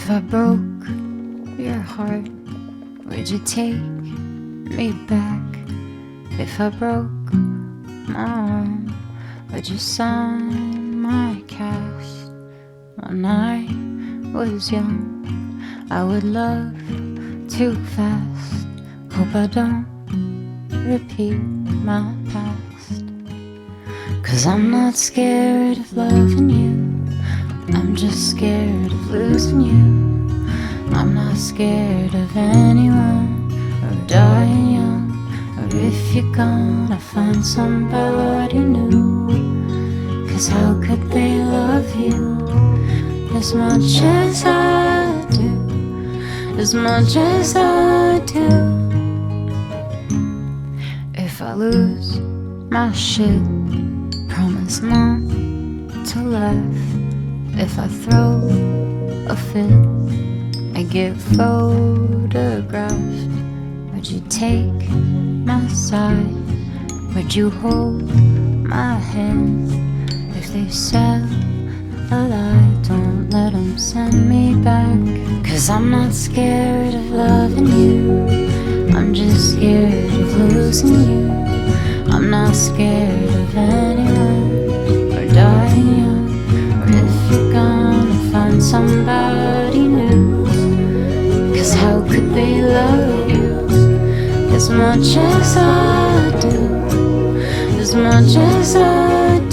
If I broke your heart, would you take me back? If I broke my arm, would you sign my cast? When I was young, I would love too fast. Hope I don't repeat my past. 'Cause I'm not scared of loving you, I'm just scared of losing you. I'm not scared of anyone or dying young, or if you're gonna find somebody new. 'Cause how could they love you as much as I do, as much as I do? If I lose my shit, promise not to laugh. If I throw a fit, I get photographed. Would you take my side? Would you hold my hand? If they sell a lie, don't let them send me back. 'Cause I'm not scared of loving you, I'm just scared of losing you. I'm not scared of anyone or dying young, or if you're gonna find somebody new. 'Cause how could they love you as much as I do, as much as I do?